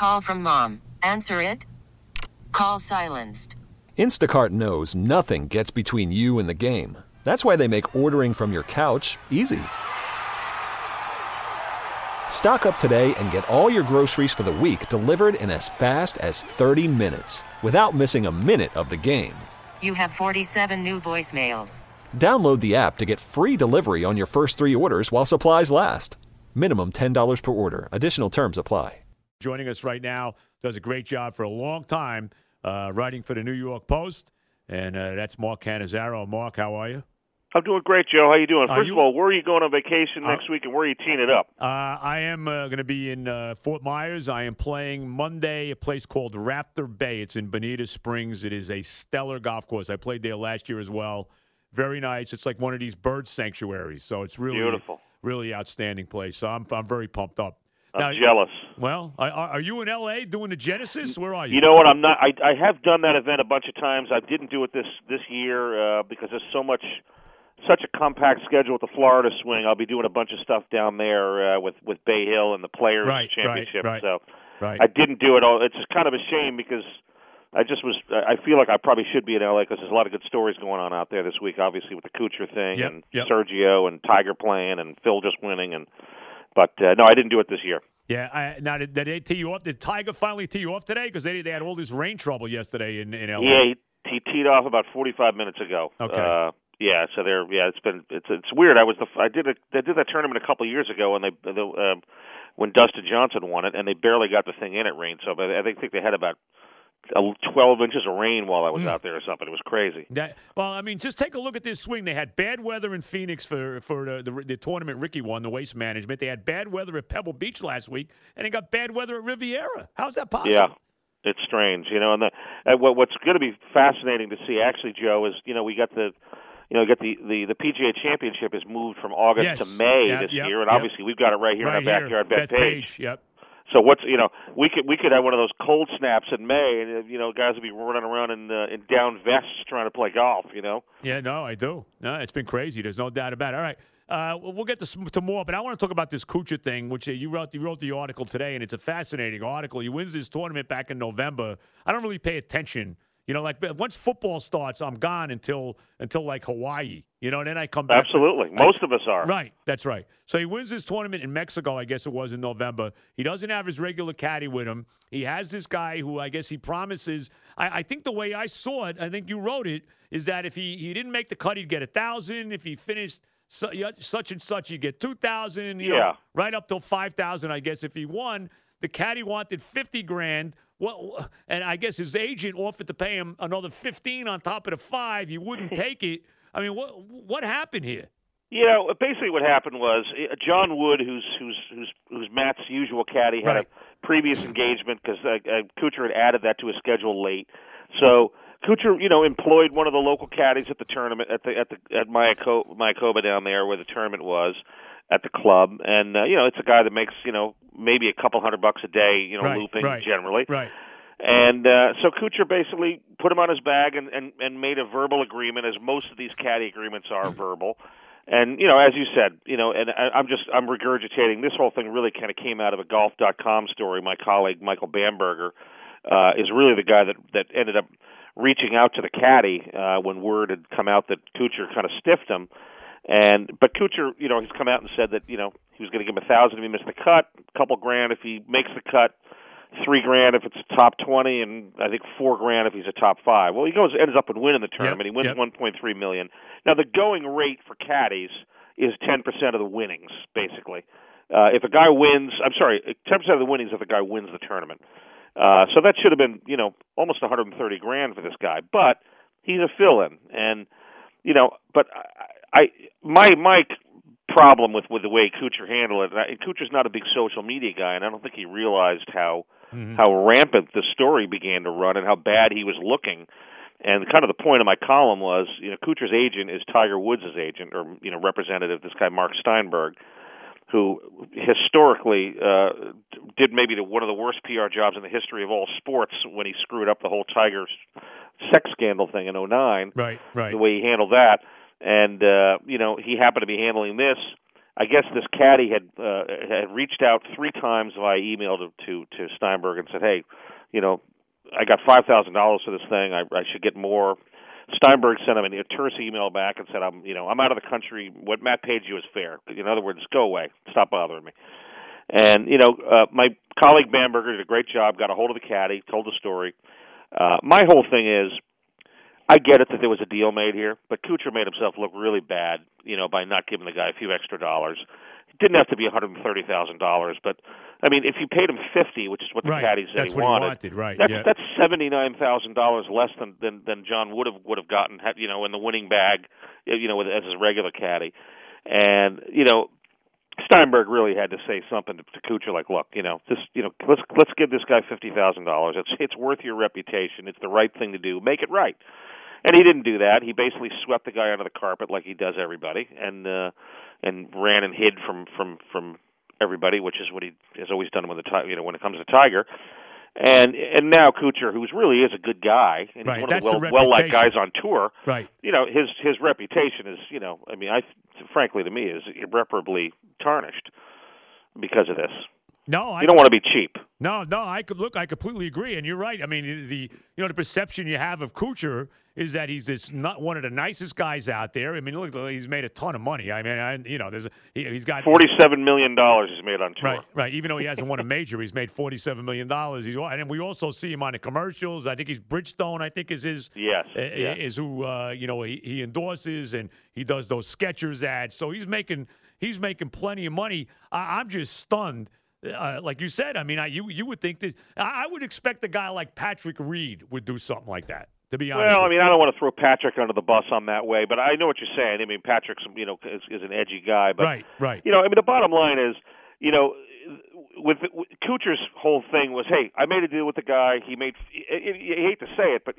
Call from mom. Answer it. Call silenced. Instacart knows nothing gets between you and the game. That's why they make ordering from your couch easy. Stock up today and get all your groceries for the week delivered in as fast as 30 minutes without missing a minute of the game. You have 47 new voicemails. Download the app to get free delivery on your first 3 orders while supplies last. Minimum $10 per order. Additional terms apply. Joining us right now, does a great job for a long time writing for the New York Post, and that's Mark Cannizzaro. Mark, how are you? I'm doing great, Joe. How you doing? First of all, where are you going on vacation next week, and where are you teeing it up? I am going to be in Fort Myers. I am playing Monday, a place called Raptor Bay. It's in Bonita Springs. It is a stellar golf course. I played there last year as well. Very nice. It's like one of these bird sanctuaries, so it's really beautiful, really outstanding place. So I'm very pumped up. I'm jealous. Well, are you in L.A. doing the Genesis? Where are you? You know what? I'm not. I have done that event a bunch of times. I didn't do it this year because there's such a compact schedule with the Florida swing. I'll be doing a bunch of stuff down there with Bay Hill and the Players Championship. Right. So I didn't do it all. It's just kind of a shame because I feel like I probably should be in L.A. because there's a lot of good stories going on out there this week. Obviously with the Kuchar thing and Sergio and Tiger playing and Phil just winning But no, I didn't do it this year. Yeah. Now, did they tee you off? Did Tiger finally tee you off today? Because they had all this rain trouble yesterday in L.A. Yeah, he teed off about 45 minutes ago. Okay. Yeah, so it's weird. I did that tournament a couple of years ago, and when Dustin Johnson won it, and they barely got the thing in at rain. So I think they had about 12 inches of rain while I was out there or something. It was crazy. Just take a look at this swing. They had bad weather in Phoenix for the tournament Ricky won, the Waste Management. They had bad weather at Pebble Beach last week, and they got bad weather at Riviera. How's that possible? Yeah, it's strange. And what's going to be fascinating to see, actually, Joe, is we got the PGA Championship is moved from August to May this year, and obviously we've got it right here in our backyard, Bethpage. Yep. So we could have one of those cold snaps in May, and guys would be running around in down vests trying to play golf. Yeah, no, I do. No, it's been crazy. There's no doubt about it. All right, we'll get to more, but I want to talk about this Kuchar thing, which you wrote the article today, and it's a fascinating article. He wins this tournament back in November. I don't really pay attention. Once football starts, I'm gone until like Hawaii. And then I come back. Absolutely. Most of us are. Right. That's right. So he wins this tournament in Mexico, I guess it was in November. He doesn't have his regular caddy with him. He has this guy who I guess he promises. I think the way I saw it, I think you wrote it, is that if he didn't make the cut, he'd get 1,000. If he finished such and such, he'd get 2,000. Right up till 5,000, I guess, if he won. The caddy wanted $50,000. Well, and I guess his agent offered to pay him another 15 on top of the 5. He wouldn't take it. I mean, what happened here? Basically what happened was John Wood, who's Matt's usual caddy, had a previous engagement because Kuchar had added that to his schedule late. So Kuchar, employed one of the local caddies at the tournament at Mayakoba down there where the tournament was at the club, and it's a guy that makes maybe a couple $100 a day, looping generally. Right. And so Kuchar basically put him on his bag and made a verbal agreement, as most of these caddy agreements are verbal. And as you said, and I'm regurgitating. This whole thing really kind of came out of a Golf.com story. My colleague Michael Bamberger is really the guy that ended up reaching out to the caddy when word had come out that Kuchar kind of stiffed him. But Kuchar, he's come out and said that, he was going to give him 1,000 if he missed the cut, a couple grand if he makes the cut, $3,000 if it's a top 20, and I think $4,000 if he's a top 5. Well, ends up winning the tournament. He wins $1.3 million. Now, the going rate for caddies is 10% of the winnings, basically. If a guy wins, 10% of the winnings if a guy wins the tournament. So that should have been, almost $130,000 for this guy. But he's a fill-in, and but my problem with the way Kuchar handled it, and Kuchar's not a big social media guy, and I don't think he realized how rampant the story began to run and how bad he was looking. And kind of the point of my column was, Kuchar's agent is Tiger Woods' agent, or representative, this guy Mark Steinberg, who historically did maybe one of the worst PR jobs in the history of all sports when he screwed up the whole Tiger sex scandal thing in 2009. Right. The way he handled that. And, he happened to be handling this. I guess this caddy had reached out 3 times via email to Steinberg and said, "Hey, I got $5,000 for this thing. I should get more." Steinberg sent him a terse email back and said, "I'm out of the country. What Matt paid you is fair. In other words, go away. Stop bothering me." And my colleague Bamberger did a great job. Got a hold of the caddy, told the story. My whole thing is, I get it that there was a deal made here, but Kuchar made himself look really bad, by not giving the guy a few extra dollars. It didn't have to be $130,000, but I mean, if you paid him $50, which is what the caddy said he wanted, right? That's $79,000 less than John would have gotten, in the winning bag, as his regular caddy, and Steinberg really had to say something to Kuchar, like, look, let's give this guy $50,000. It's worth your reputation. It's the right thing to do. Make it right. And he didn't do that. He basically swept the guy under the carpet like he does everybody, and ran and hid from everybody, which is what he has always done when when it comes to Tiger. And now Kuchar, who really is a good guy, and he's one of the well-liked guys on tour. Right. His reputation is, frankly to me, is irreparably tarnished because of this. No, you don't want to be cheap. No, I completely agree, and you're right. I mean, the perception you have of Kuchar is that he's not one of the nicest guys out there. I mean, look, he's made a ton of money. I mean, he's got $47 million he's made on tour. Right. Even though he hasn't won a major, he's made $47 million. And we also see him on the commercials. I think he's Bridgestone. I think is his is who he endorses, and he does those Skechers ads. So he's making plenty of money. I'm just stunned. Like you said, I mean, you would think that I would expect a guy like Patrick Reed would do something like that. To be honest. Well, I mean, I don't want to throw Patrick under the bus on that way, but I know what you're saying. I mean, Patrick's is an edgy guy, but right. I mean, the bottom line is, with Kuchar's whole thing was, hey, I made a deal with the guy. He made. You hate to say it, but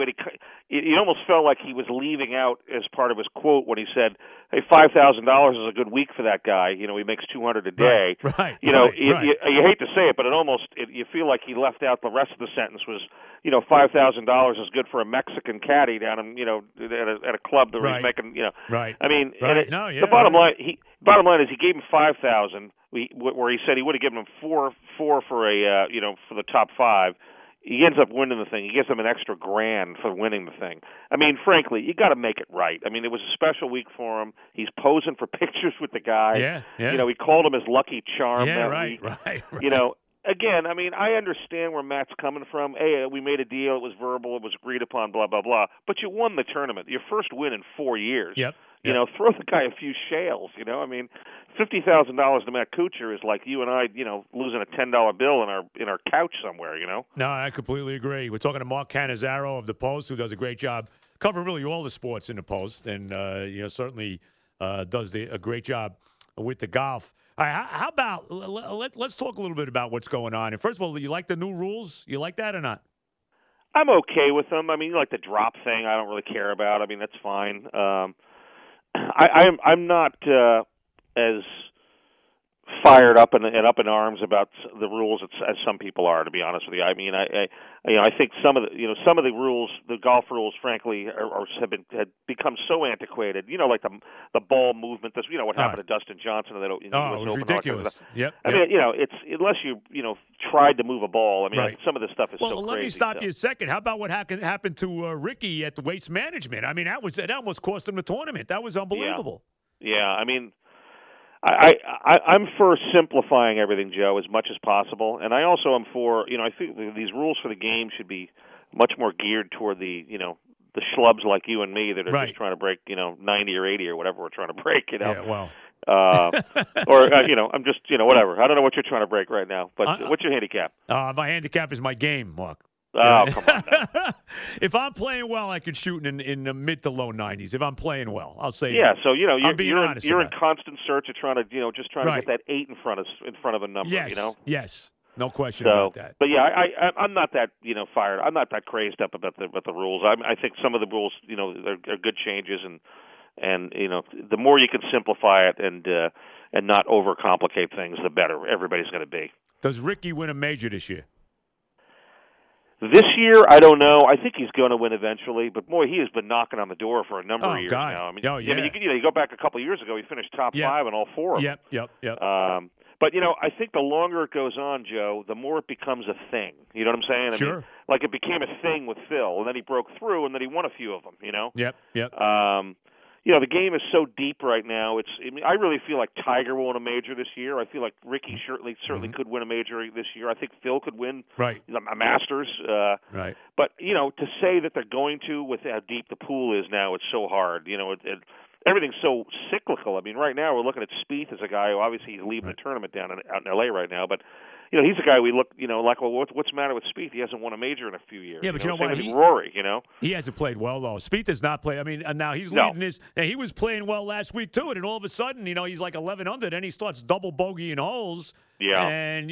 it almost felt like he was leaving out as part of his quote when he said, "Hey, $5,000 is a good week for that guy. He makes $200 a day." Right. You hate to say it, but you feel like he left out the rest of the sentence was, $5,000 is good for a Mexican caddy down in at a club that he's making. Right. I mean, the bottom line is he gave him $5,000. Where he said he would have given him four for a for the top 5. He ends up winning the thing. He gives him an extra $1,000 for winning the thing. I mean, frankly, you got to make it right. I mean, it was a special week for him. He's posing for pictures with the guy. Yeah. He called him his lucky charm that week. Right. Again, I mean, I understand where Matt's coming from. Hey, we made a deal. It was verbal. It was agreed upon. Blah blah blah. But you won the tournament. Your first win in 4 years. Yep. Throw the guy a few shales. I mean, $50,000 to Matt Kuchar is like you and I, losing a $10 bill in our couch somewhere. No, I completely agree. We're talking to Mark Cannizzaro of the Post, who does a great job covering really all the sports in the Post, and certainly does a great job with the golf. All right, how about let's talk a little bit about what's going on. And first of all, you like the new rules? You like that or not? I'm okay with them. I mean, like the drop thing, I don't really care about. I mean, that's fine. I'm not as fired up and up in arms about the rules as some people are, to be honest with you. I mean, I think some of the rules, the golf rules, frankly, have become so antiquated. Like the ball movement. This, what happened to Dustin Johnson? It was ridiculous. Yep. I mean, it's unless you tried to move a ball. I mean, some of this stuff is so crazy. Well, let me stop you a second. How about what happened to Ricky at the Waste Management? I mean, that almost cost him the tournament. That was unbelievable. Yeah. I mean, I'm for simplifying everything, Joe, as much as possible, and I also am for I think these rules for the game should be much more geared toward the schlubs like you and me that are just trying to break 90 or 80 or whatever we're trying to break. Yeah, well. Or I'm just whatever. I don't know what you're trying to break right now, but what's your handicap? My handicap is my game, Mark. Oh, come on now. If I'm playing well, I could shoot in the mid to low 90s. If I'm playing well, I'll say that. So you're in constant search of trying to get that 8 in front of a number. Yes, no question about that. But yeah, I'm not that fired. I'm not that crazed up about the rules. I think some of the rules are good changes, and the more you can simplify it and not overcomplicate things, the better everybody's going to be. Does Ricky win a major this year? This year, I don't know. I think he's going to win eventually, but boy, he has been knocking on the door for a number of years God. now. I mean, oh, yeah. you go back a couple of years ago, he finished top 5 in all 4 of them. Yep. But I think the longer it goes on, Joe, the more it becomes a thing. You know what I'm saying? Sure. I mean, like it became a thing with Phil, and then he broke through, and then he won a few of them. Yep. The game is so deep right now. I really feel like Tiger will win a major this year. I feel like Ricky certainly could win a major this year. I think Phil could win a Masters. Right. But to say that they're going to, with how deep the pool is now, it's so hard. Everything's so cyclical. I mean, right now we're looking at Spieth as a guy who obviously he's leaving the tournament out in L.A. right now, but. He's a guy we look, like, well, what's the matter with Spieth? He hasn't won a major in a few years. Yeah, but what? Rory, He hasn't played well, though. Spieth has not played. I mean, now he's leading his – and he was playing well last week, too, and then all of a sudden, he's like 11 under, then he starts double bogeying holes. Yeah. And,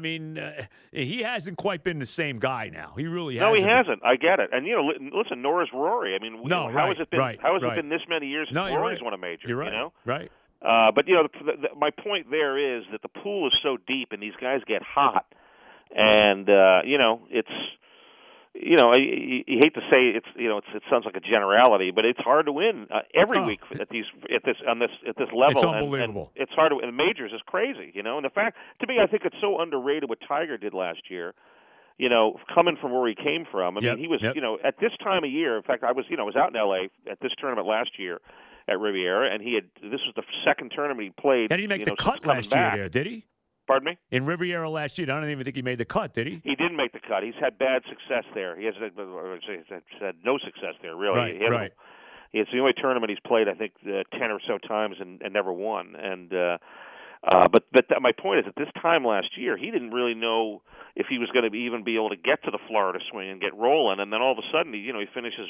he hasn't quite been the same guy now. He really hasn't. No, he hasn't. I get it. And, listen, nor is Rory. I mean, how has it been this many years since Rory's won a major? You're right. Right. But, my point there is that the pool is so deep and these guys get hot. And it's you hate to say it sounds like a generality, but it's hard to win every week at this level. It's unbelievable. And it's hard to win. The majors is crazy, And the fact, to me, I think it's so underrated what Tiger did last year. Coming from where he came from. I mean, he was at this time of year. In fact, I was out in L.A. at this tournament last year at Riviera, and this was the second tournament he played. And he didn't make the cut last year there, did he? Pardon me? In Riviera last year, I don't even think he made the cut, did he? He didn't make the cut. He's had bad success there. He has had no success there, really. Right. It's the only tournament he's played, I think, 10 or so times and never won. And but my point is, at this time last year, he didn't really know if he was going to even be able to get to the Florida swing and get rolling. And then all of a sudden, he finishes,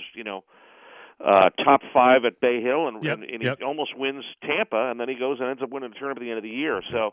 top 5 at Bay Hill, and he almost wins Tampa, and then he goes and ends up winning the tournament at the end of the year. So.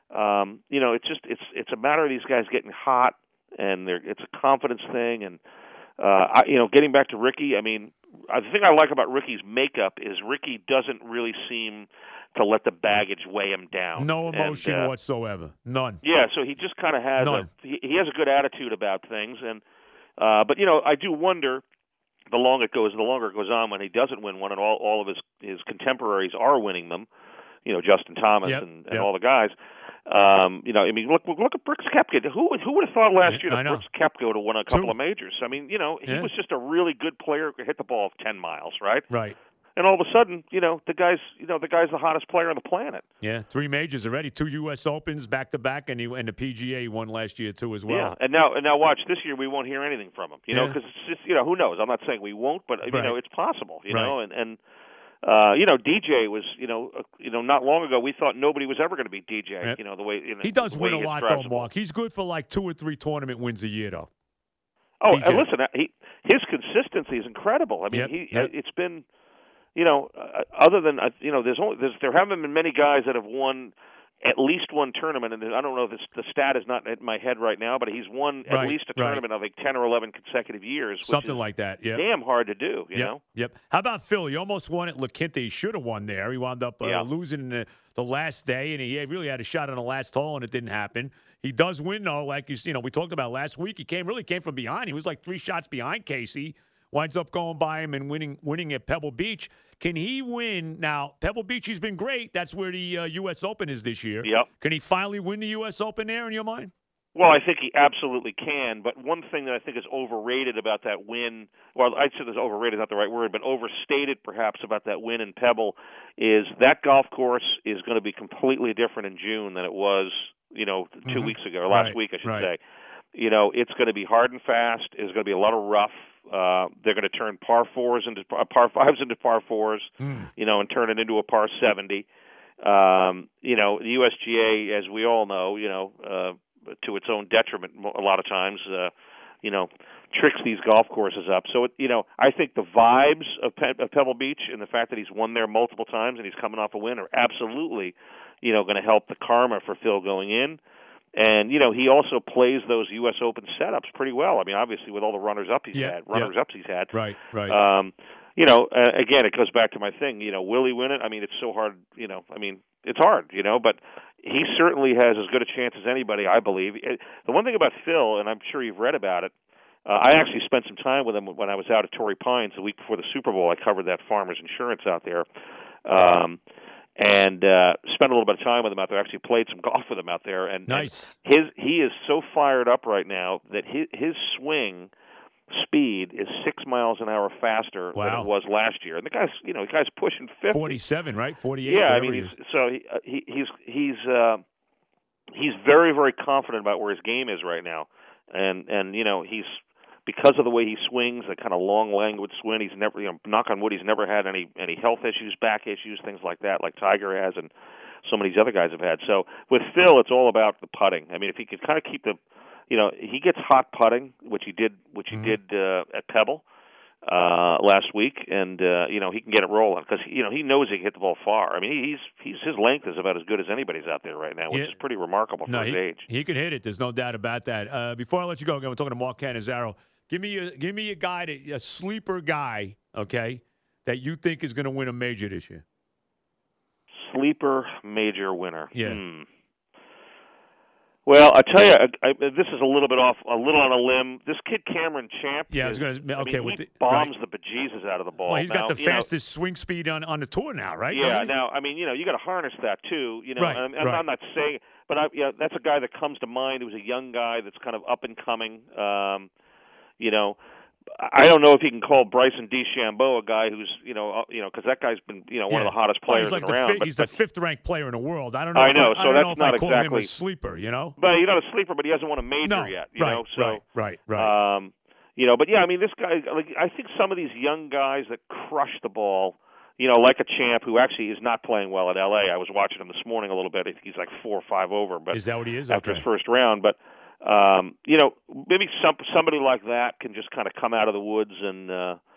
It's a matter of these guys getting hot, and it's a confidence thing. And getting back to Ricky, I mean, the thing I like about Ricky's makeup is Ricky doesn't really seem to let the baggage weigh him down. No emotion whatsoever, none. Yeah, so he just kind of has he has a good attitude about things, and but I do wonder. The longer it goes on when he doesn't win one, and all of his contemporaries are winning them. Justin Thomas and all the guys. I mean, look at Brooks Koepka. Who would have thought last year that Brooks Koepka would have won a couple of majors? I mean, he was just a really good player who could hit the ball 10 miles, right? Right. And all of a sudden, the guy's the hottest player on the planet. Yeah, 3 majors already, 2 U.S. Opens back to back, and the PGA he won last year too as well. Yeah, and now watch this year. We won't hear anything from him. Because it's just who knows? I'm not saying we won't, but it's possible. And DJ was, not long ago we thought nobody was ever going to beat DJ. Yep. The way he does win a lot, though, Mark. He's good for like 2 or 3 tournament wins a year, though. Oh, DJ. And listen, his consistency is incredible. I mean, it's been, other than there haven't been many guys that have won at least one tournament, and I don't know if the stat is not in my head right now, but he's won at least a tournament of like 10 or 11 consecutive years. Something like that, yeah. Damn hard to do, you know? Yep. How about Phil? He almost won at La Quinta. He should have won there. He wound up losing the last day, and he really had a shot on the last hole, and it didn't happen. He does win, though, like we talked about last week. He came from behind. He was like 3 shots behind Casey. Winds up going by him and winning at Pebble Beach. Can he win? Now, Pebble Beach, he's been great. That's where the U.S. Open is this year. Yep. Can he finally win the U.S. Open there in your mind? Well, I think he absolutely can. But one thing that I think is overrated about that win, well, I'd say overrated is not the right word, but overstated perhaps about that win in Pebble is that golf course is going to be completely different in June than it was, 2 weeks ago, or last week, I should say. It's going to be hard and fast. There's going to be a lot of rough. They're going to turn par 5s into par 4s, and turn it into a par 70. The USGA, as we all know, to its own detriment a lot of times, tricks these golf courses up. So, I think the vibes of Pebble Beach and the fact that he's won there multiple times and he's coming off a win are absolutely, going to help the karma for Phil going in. And, he also plays those U.S. Open setups pretty well. I mean, obviously, with all the runners-ups he's had. Right. Again, it goes back to my thing. Will he win it? I mean, it's so hard. It's hard, but he certainly has as good a chance as anybody, I believe. The one thing about Phil, and I'm sure you've read about it, I actually spent some time with him when I was out at Torrey Pines the week before the Super Bowl. I covered that Farmers Insurance out there. And spent a little bit of time with him out there. Actually played some golf with him out there. And nice. And he is so fired up right now that his swing speed is 6 miles an hour faster than it was last year. And the guy's pushing 50. 47, right? 48. Yeah, I mean, he's very, very confident about where his game is right now, and he's, because of the way he swings, the kind of long, languid swing. He's never, knock on wood, he's never had any health issues, back issues, things like that, like Tiger has, and some of these other guys have had. So with Phil, it's all about the putting. I mean, if he could kind of keep the, he gets hot putting, which he did at Pebble last week, and he can get it rolling because he knows he can hit the ball far. I mean, his length is about as good as anybody's out there right now, which is pretty remarkable for his age. He can hit it. There's no doubt about that. Before I let you go, again, we're talking to Mark Cannizzaro. Give me a guy, a sleeper guy, okay, that you think is going to win a major this year. Sleeper major winner. Yeah. Well, I tell you, this is a little on a limb. This kid Cameron Champ. Yeah, he bombs the bejesus out of the ball. Well, he's got the fastest swing speed on the tour now, right? Yeah. Now, I mean, you got to harness that too. I'm not saying, but that's a guy that comes to mind who's a young guy that's kind of up and coming. I don't know if you can call Bryson DeChambeau a guy who's, because that guy's been, one of the hottest players around. He's the fifth-ranked player in the world. I don't know. I know. So that's not exactly. Call him a sleeper, But he's not a sleeper, but he hasn't won a major yet. Right. But yeah, I mean, this guy. I think some of these young guys that crush the ball, like a Champ who actually is not playing well at L.A. I was watching him this morning a little bit. I think he's like 4 or 5 over. But is that what he is? After his first round, but. Maybe somebody like that can just kind of come out of the woods and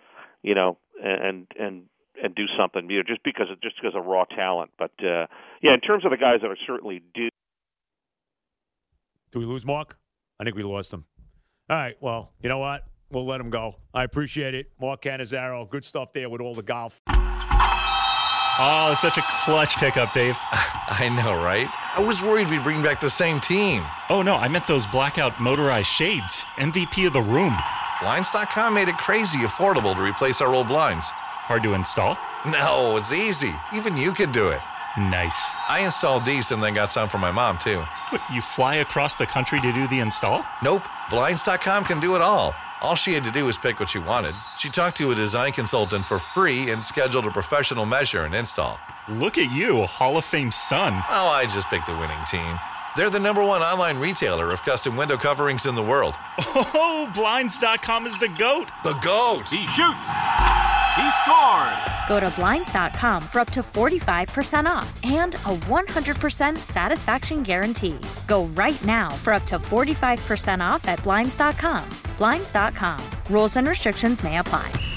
and do something, just because of raw talent. But in terms of the guys that are certainly due. Do we lose Mark? I think we lost him. All right. Well, you know what? We'll let him go. I appreciate it. Mark Cannizzaro, good stuff there with all the golf. Oh, such a clutch pickup, Dave. I know, right? I was worried we'd bring back the same team. Oh, no, I meant those blackout motorized shades. MVP of the room. Blinds.com made it crazy affordable to replace our old blinds. Hard to install? No, it's easy. Even you could do it. Nice. I installed these and then got some for my mom, too. What, you fly across the country to do the install? Nope. Blinds.com can do it all. All she had to do was pick what she wanted. She talked to a design consultant for free and scheduled a professional measure and install. Look at you, a Hall of Fame son. Oh, I just picked the winning team. They're the #1 online retailer of custom window coverings in the world. Oh, Blinds.com is the GOAT. The GOAT. He shoots. He scores. Go to Blinds.com for up to 45% off and a 100% satisfaction guarantee. Go right now for up to 45% off at Blinds.com. Blinds.com. Rules and restrictions may apply.